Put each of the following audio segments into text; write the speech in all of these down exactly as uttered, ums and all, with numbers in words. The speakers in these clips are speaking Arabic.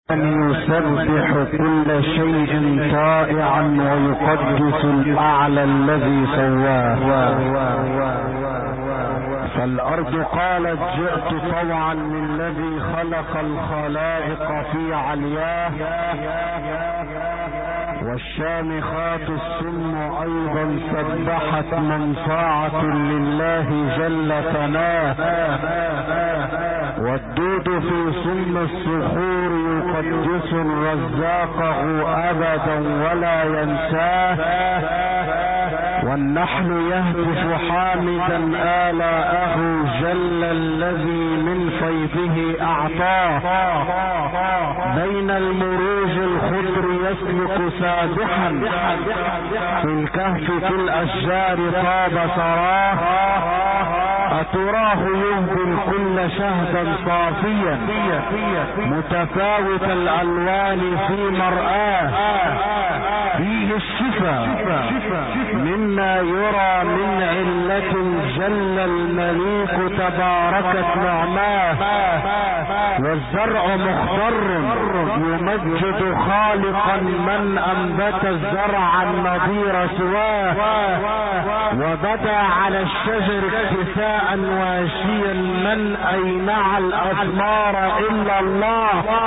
يسبح كل شيء طائعا ويقدس الأعلى الذي سواه. فالأرض قالت جئت طوعا للذي خلق الخلائق في علياه، والشامخات السم أيضا سبحت منفعة لله جل ثناه. والدود في سم الصخور يقدس رزاقه أبدا ولا ينساه. والنحل يهتف حامدا آلاءه جل الذي من فيضه أعطاه. بين المروج الخضر يسلك سابحا، في الكهف في الأشجار طاب سراه. أتراه يهبل كل شهدا صافيا، متفاوت الألوان في مرآه. فيه الشفا مما يرى من علة جل المليك تباركت نعماه. والزرع مخضر يمجد خالقا من أنبت الزرع النظير سواه. وبدا على الشجر اكتساء واشيا من أينع الأثمار إلا الله.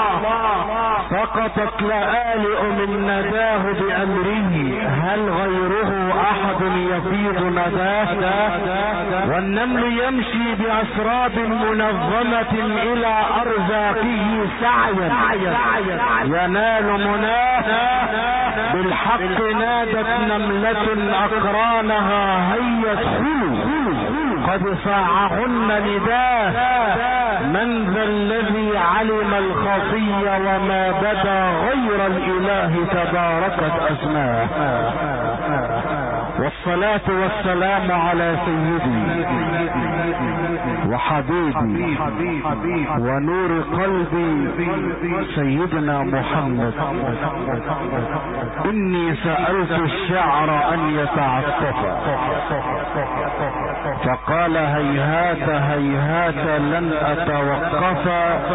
سقطت لآلئ من نداه بأمره، هل غيره أحد يفيض نداه؟ والنمل يمشي بأسراب منظمة إلى أرزاقه سعيا ينال مناه. بالحق نادت نملة أقرانها هيا ادخلوا قد صاعهن نداه. من ذا الذي علم الخفي وما بدا غير الإله تباركت أسماه. والصلاة والسلام على سيدي وحبيبي ونور قلبي سيدنا محمد. إني سألت الشعر أن يتعطف فقال هيهات هيهات لن أتوقف.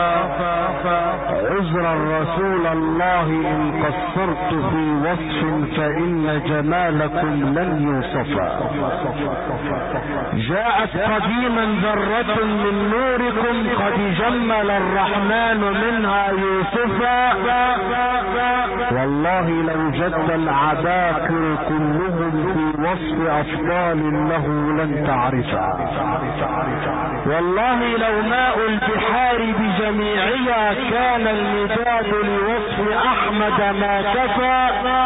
عذرا رسول الله إن قصرت في وصف فإن جمالكم لن يوصفا. جاءت قديما ذرة من نوركم قد جمل الرحمن منها يوسفا. والله لو جد العباقر كلهم في وصف أفضال له لن تعرفا. والله لو ماء البحار بجميعها كان المداد لوصف أحمد ما كفى.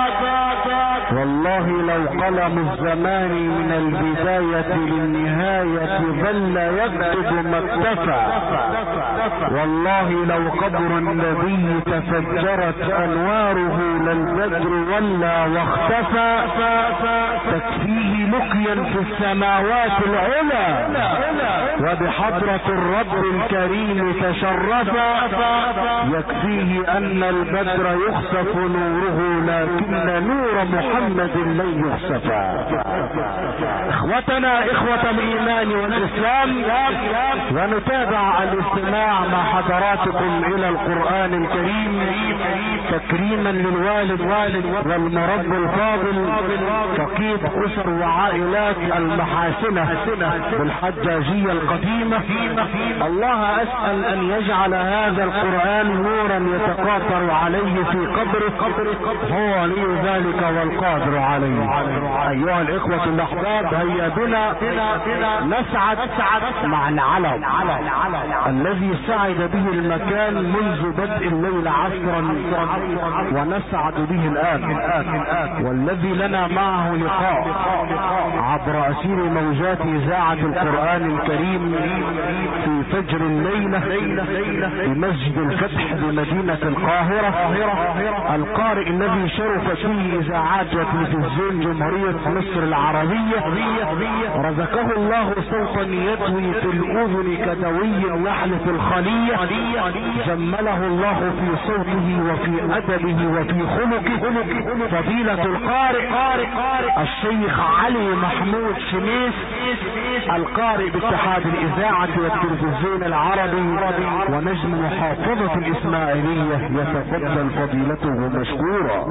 والله لو قلم الزمان من البداية للنهاية ظل يكتب ما اكتفى. والله لو قبر النبي تفجرت أنواره للبدر ولا واختفى. تكفيه لقيا في السماوات العلى وبحضرة الرب الكريم تشرفا. يكفيه أن البدر يخسف نوره لكن نور محمد لن يخسفا. اخوتنا اخوة الايمان والاسلام، ونتابع الاستماع مع حضراتكم الى القرآن الكريم تكريما للوالد والمرب الفاضل فقيد اسر وعائلات المحاسنة بالحجاجية القديمة. الله اسأل ان يجعل هذا القرآن نورا يتقاطر عليه في قبره، هو ولي ذلك والقادر عليه. ايها الاخوة الاحباب، هيا بنا نسعد مع العلم الذي سعد به المكان منذ بدء الليل عصرا ونسعد به الان، والذي لنا معه لقاء عبر اسير موجات اذاعة القرآن الكريم في فجر الليلة بمسجد الفتح بمدينة القاهرة. القارئ الذي شرف فيه اذاعات وتلفزيون جمهورية مصر العربية رزقه الله صوتا يدوي في الاذن كدوي النحل في الخلية. جمله الله في صوته وفي أدبه وفي خلقه فضيلة القارئ الشيخ علي محمود شميس القارئ باتحاد الإذاعة والتلفزيون العربي ونجم محافظة الإسماعيلية، يتفضل فضيلته مشكورا.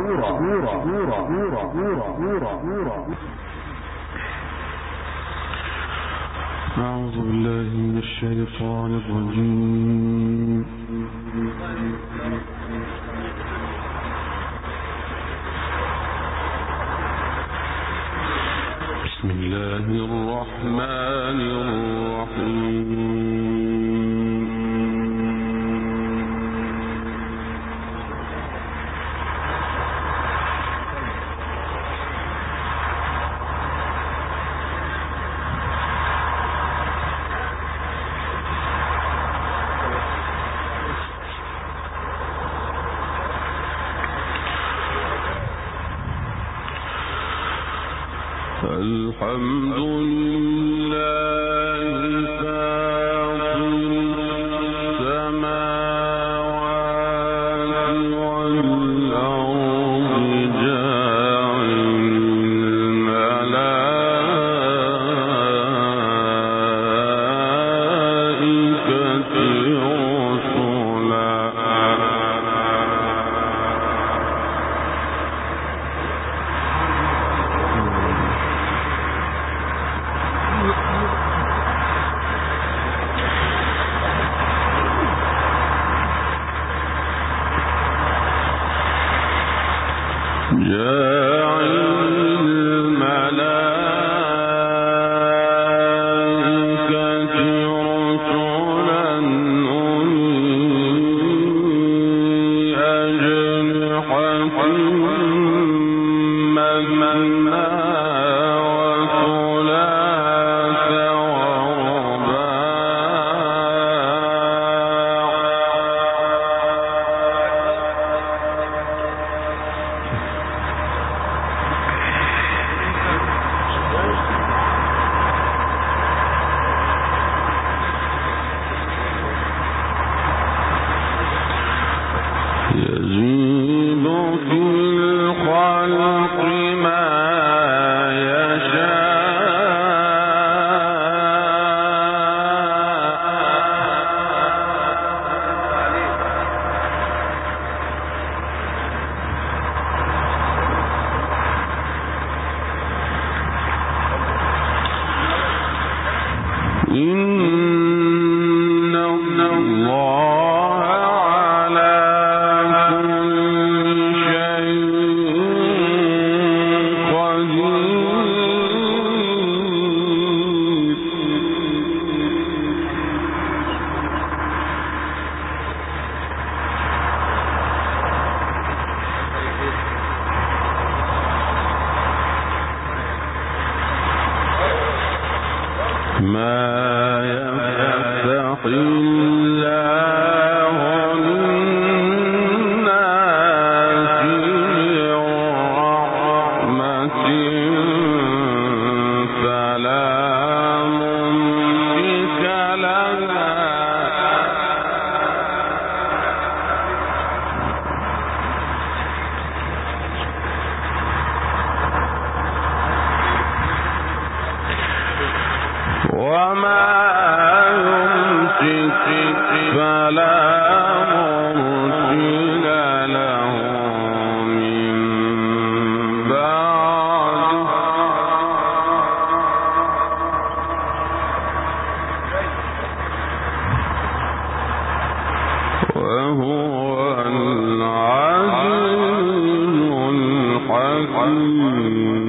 أعوذ بالله من الشيطان الرجيم. بسم الله الرحمن الرحيم. الحمد لله فاطر السماوات والأرض جاعل الملائكة رسلا جاعل الملائكة رسلا أولي أجنحة مثنى وثلاث يزيد في الخلق ما يشاء. إن الله على كل شيء قدير. ما يفتح الله للناس من رحمة فلا ممسك لها وما يمسك فلا مرسل له من بعده. وهو العزيز الحكيم.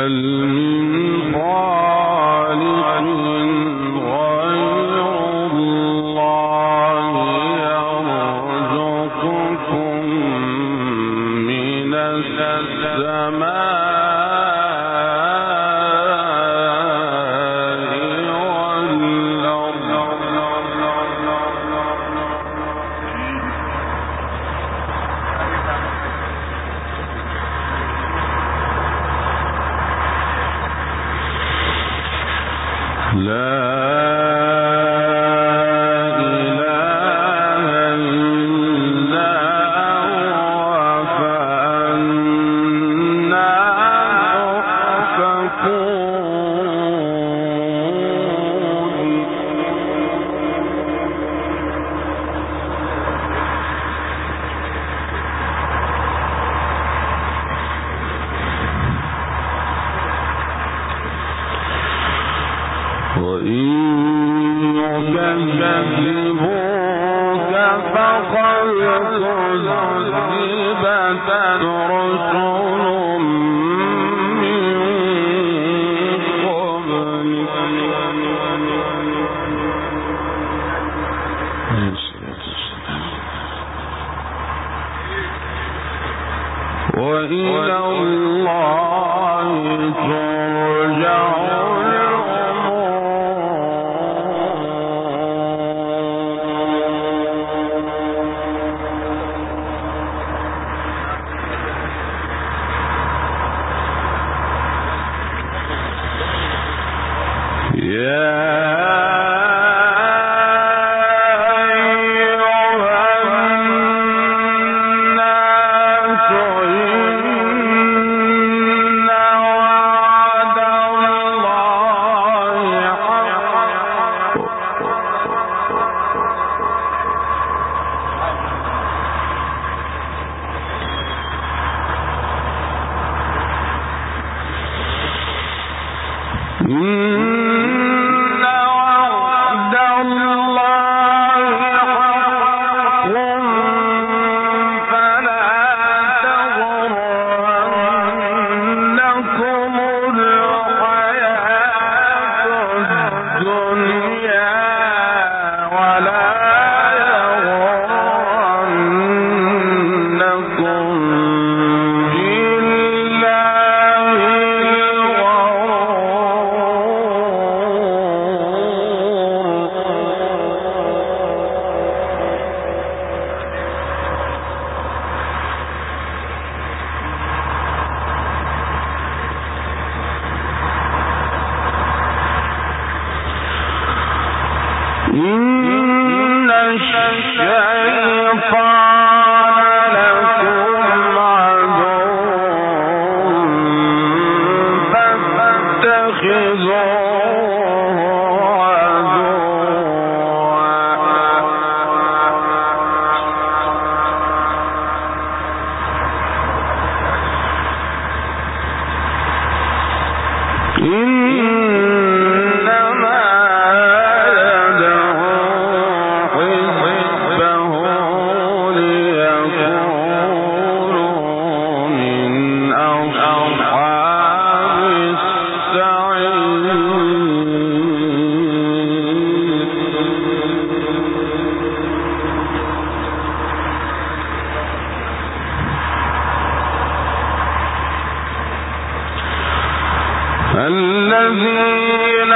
الذين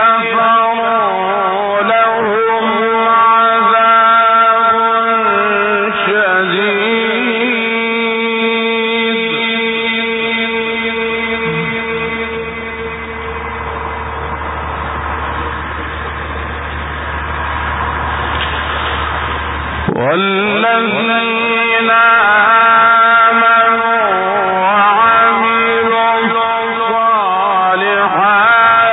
كفروا لهم عذاب شديد والذين آمنوا وعملوا الصالحات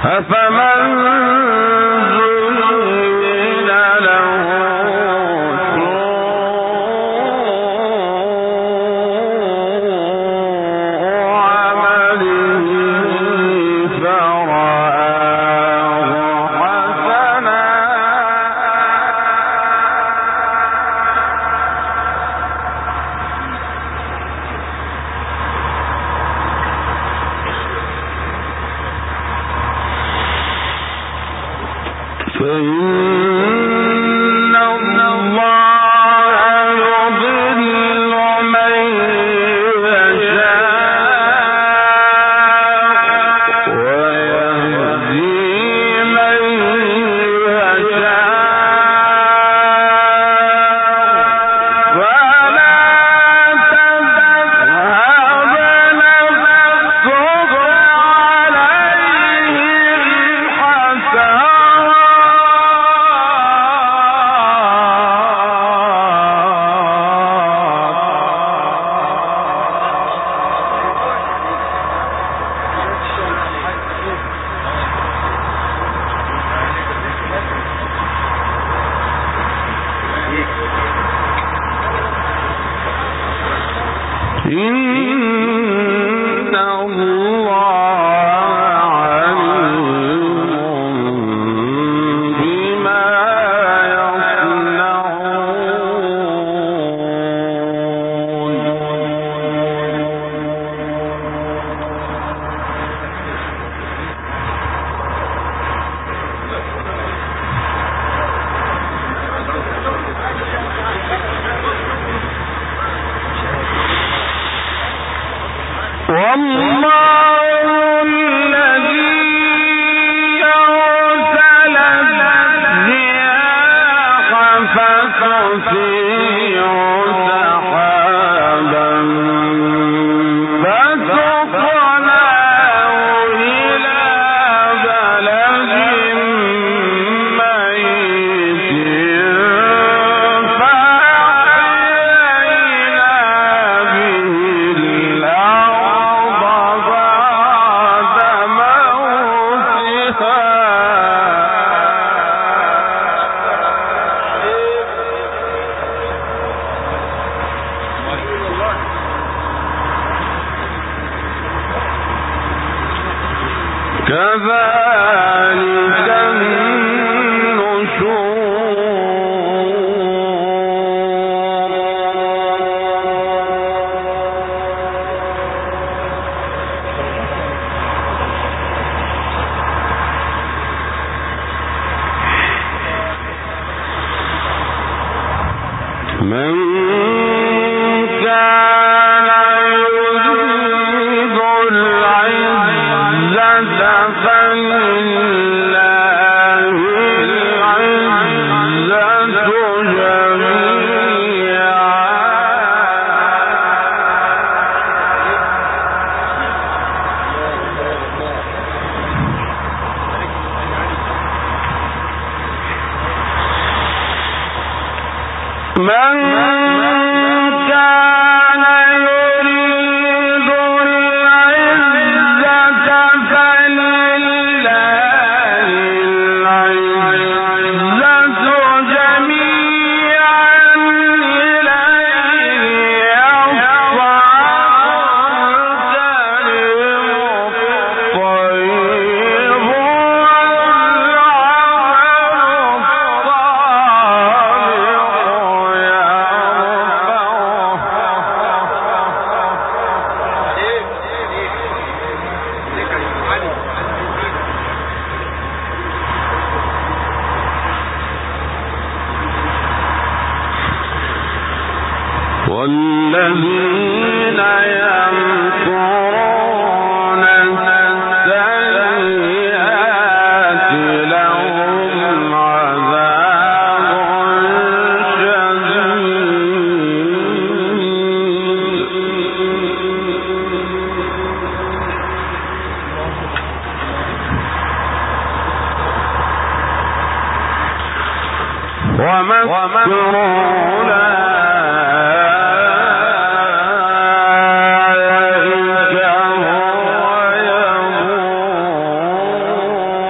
والذين يمكرون السيئات لهم عذاب شديد ومكر أولئك هو يبور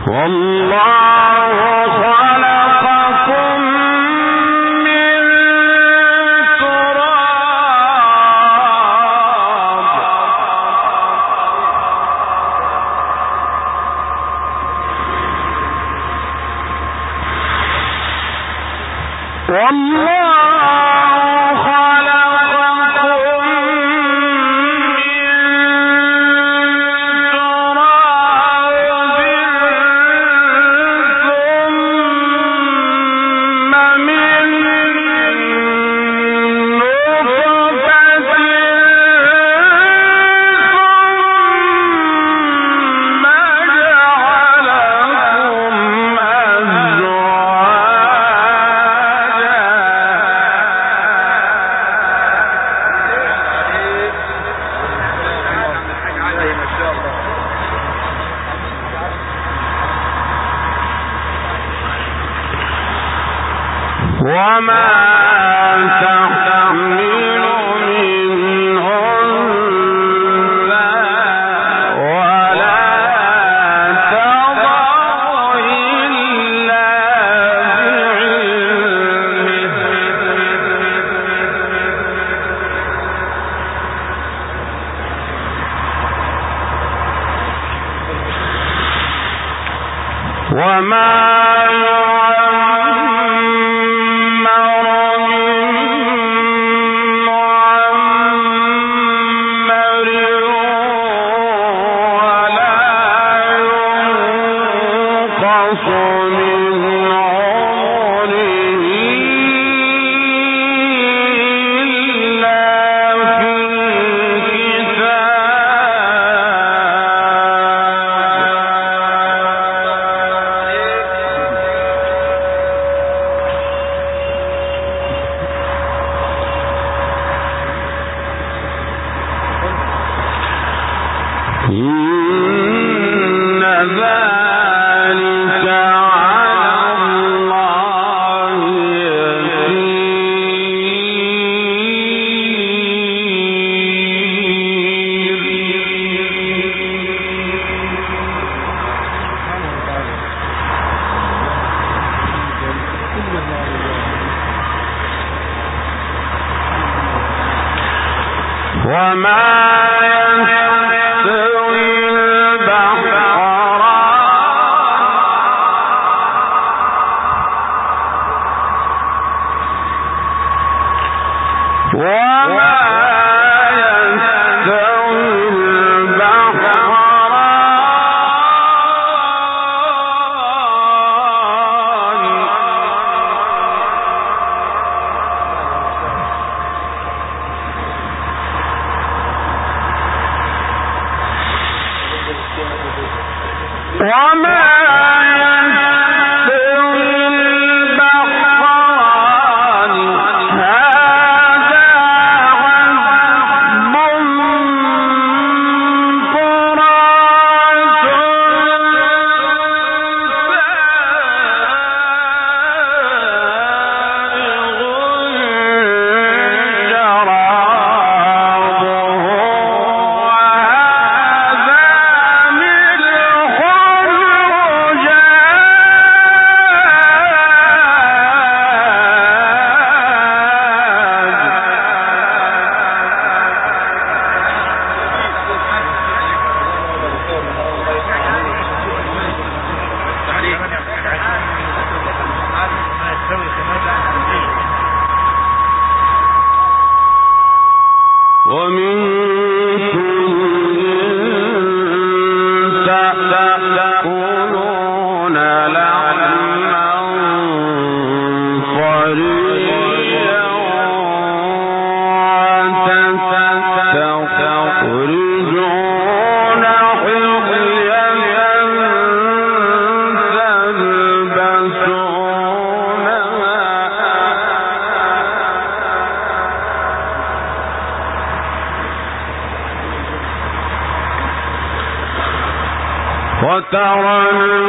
وترى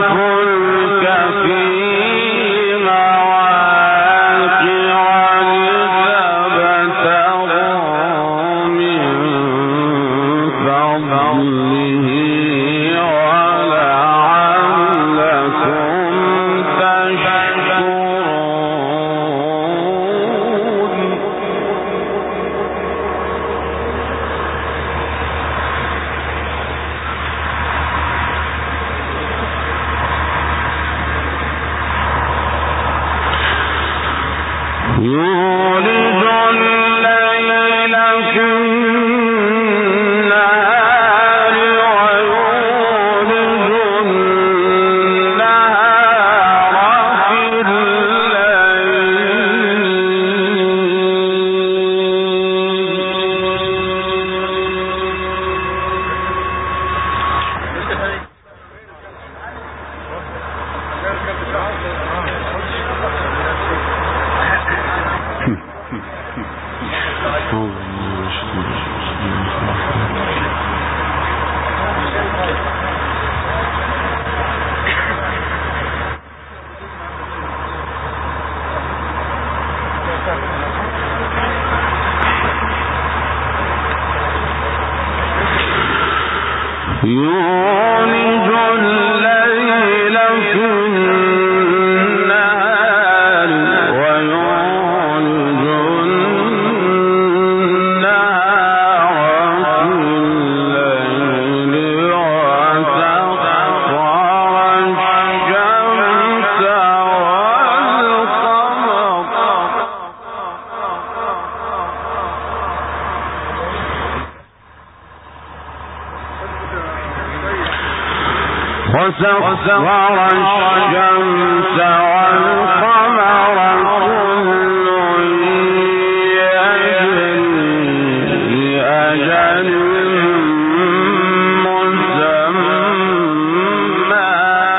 الفلك فيه مواخر لتبتغوا من فضله ولعلكم وسخر الشمس والقمر كل يجري لأجل مسمى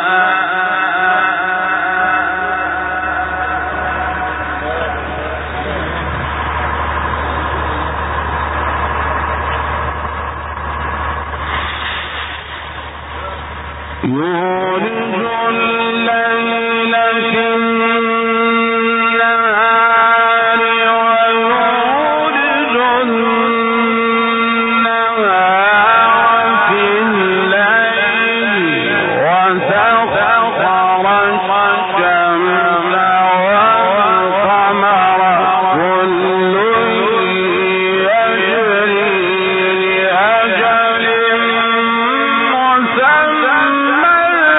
يولج الليل في النهار ويولج النهار في الليل وسخر الشمس والقمر كل يجري لأجل مسمى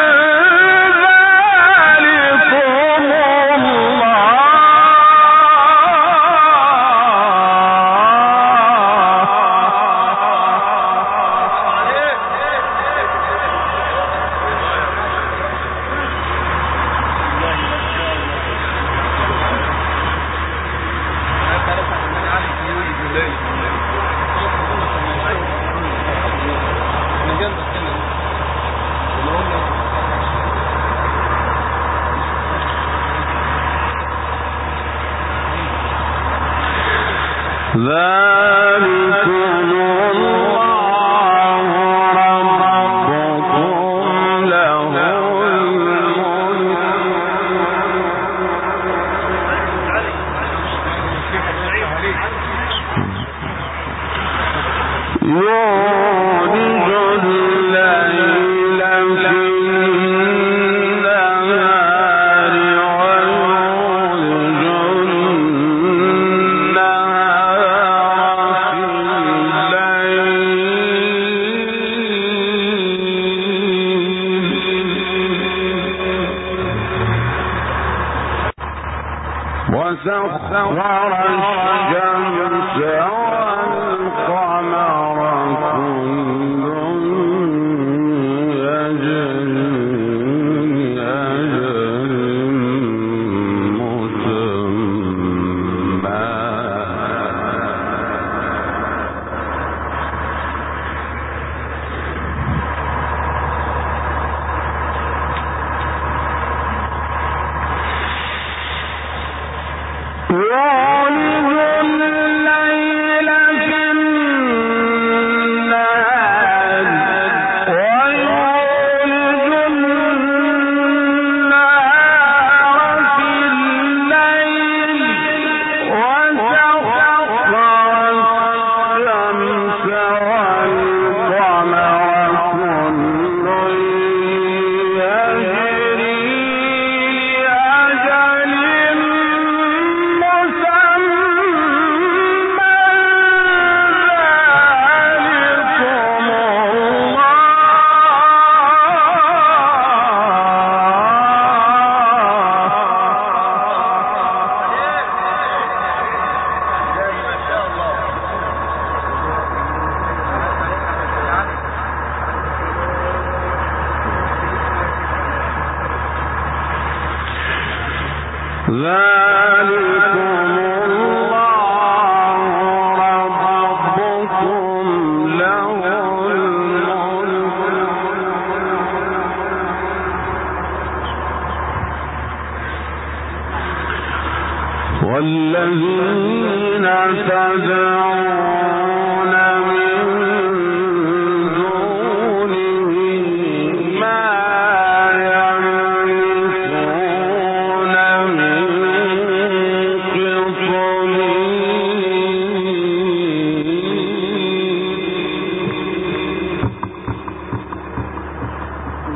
ذلكم الله ربكم له الملك يولج الليل في النهار ويولج وسخر الشمس والقمر كل يجري لأجل مسمى يولج الليل في النهار ويولج النهار في الليل وسخر الشمس والقمر كل يجري لأجل ذلكم الله ربكم له الملك والذين تدعون من دونه ما يملكون من قطمير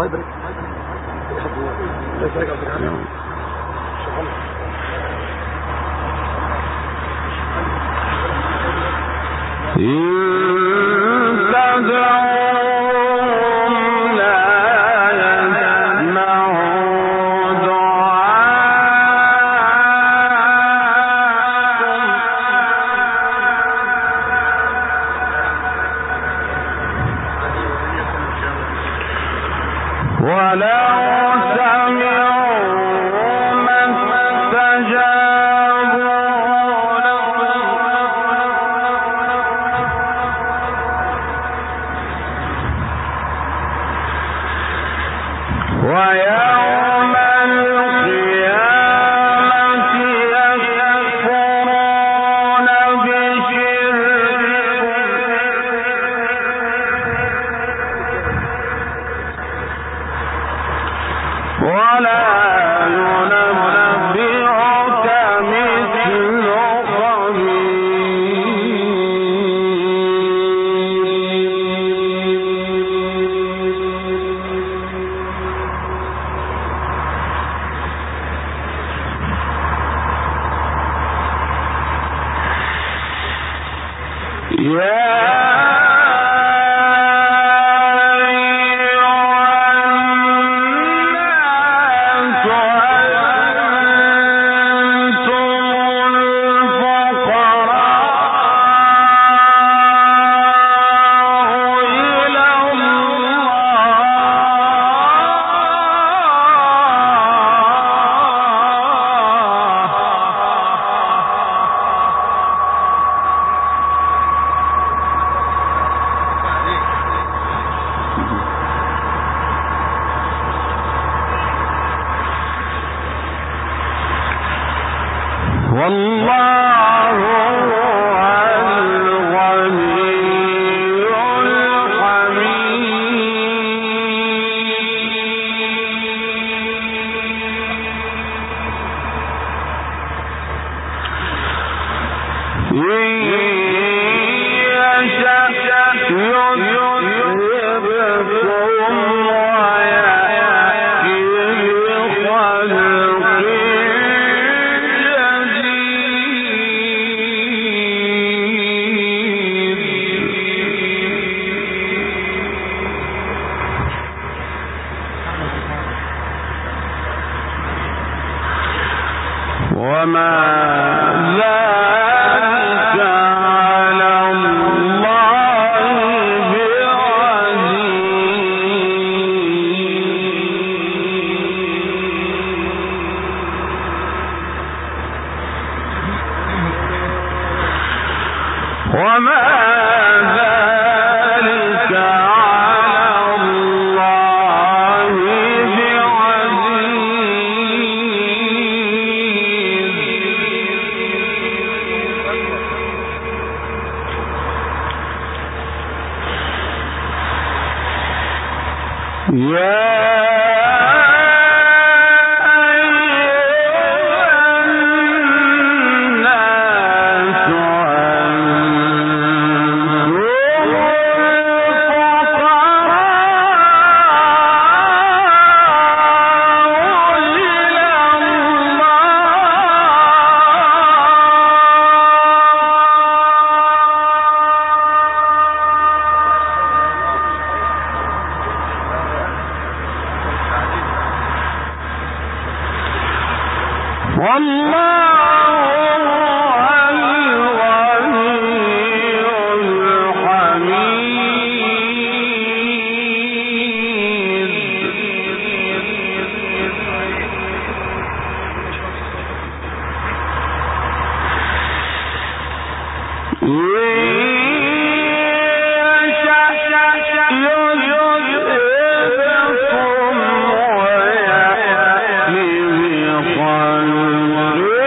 One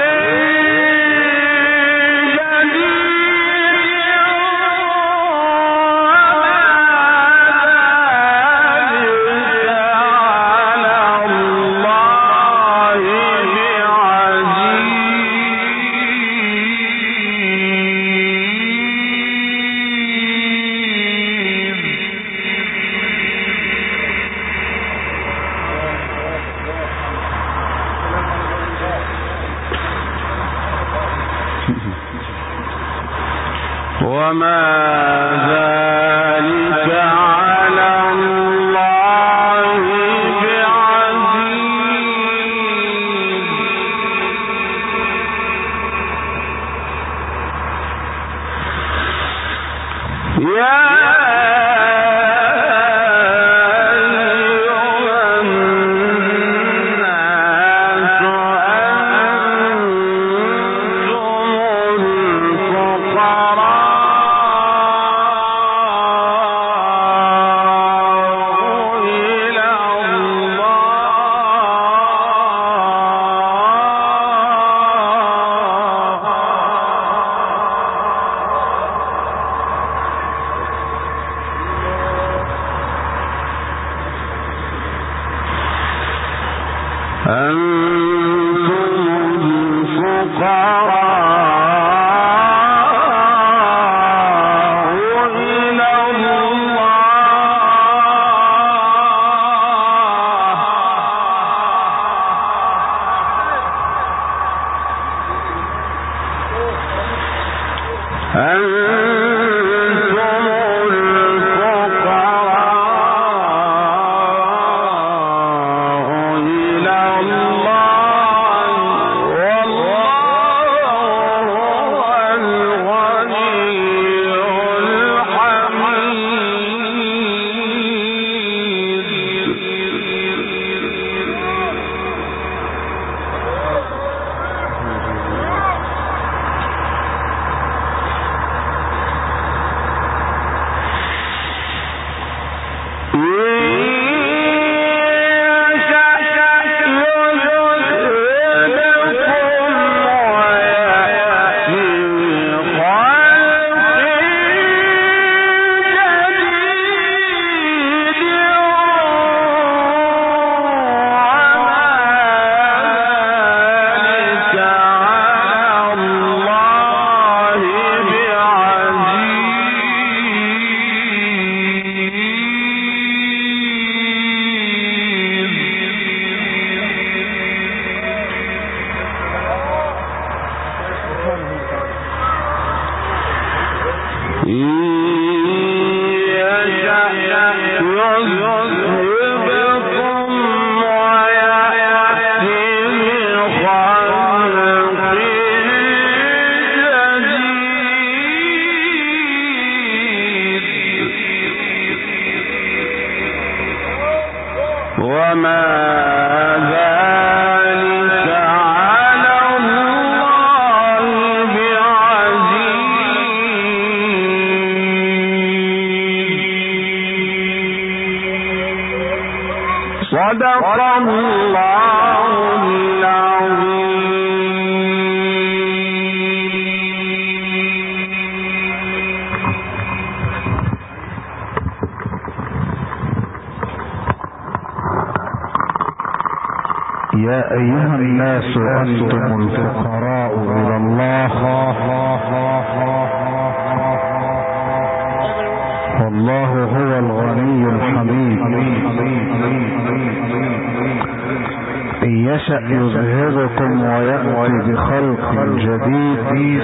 يا أيها الناس أنتم الفقراء إلى الله والله هو الغني الحميد. إن يشأ يذهبكم ويأتي بخلق جديد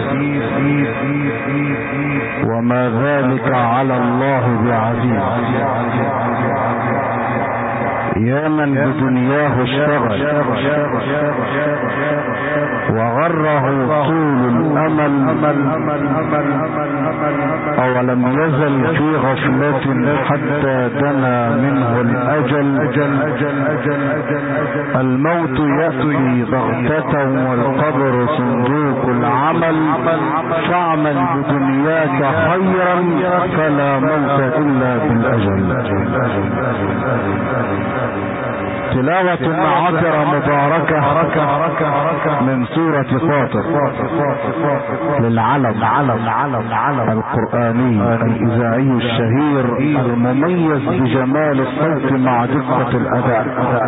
وما ذلك على الله بعزيز. يا من بدنياه اشتغل وغره طول الأمل أولم يزل في غفلة حتى دنا منه الأجل. الموت يأتي بغتة والقبر صندوق العمل. فاعمل بدنياك خيرا فلا موت إلا بالأجل. تلاوة عطرة مباركة من سورة فاطر للعلم القرآني الإذاعي الشهير المميز بجمال الصوت مع دقة الأداء.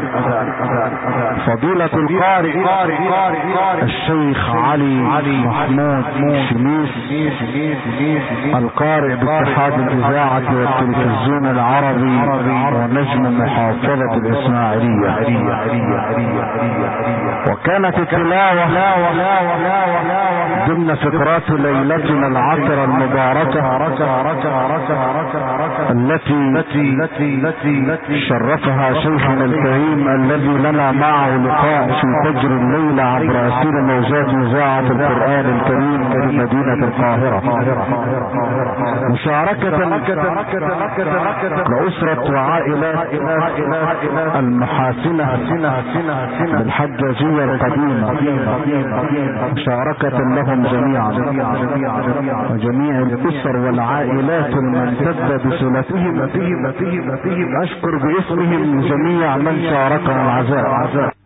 فضيلة القارئ الشيخ علي محمود شميس القارئ باتحاد الإذاعة والتلفزيون العربي ونجم محافظة الإسماعيلية عرية. وكانت التلاوة ضمن فقرات ليلتنا العطرة المباركة التي شرفها شيخنا الكريم الذي لنا معه لقاء في فجر الليلة عبر أسير موجات إذاعة القرآن الكريم في مدينة القاهرة، مشاركة لأسرة وعائلات المحاسنة بالحجاجية القديمة، مشاركة لهم جميعا وجميع الأسر والعائلات الممتدة بصلتهم. أشكر باسمهم جميع من شاركهم العزاء.